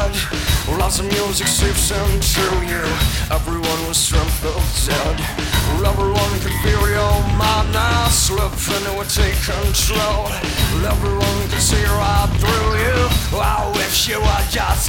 head. Lots of music seeps into you. Everyone was trampled dead. Everyone could feel your mind now slip into it, take control. Everyone could see right through you. I wish you were just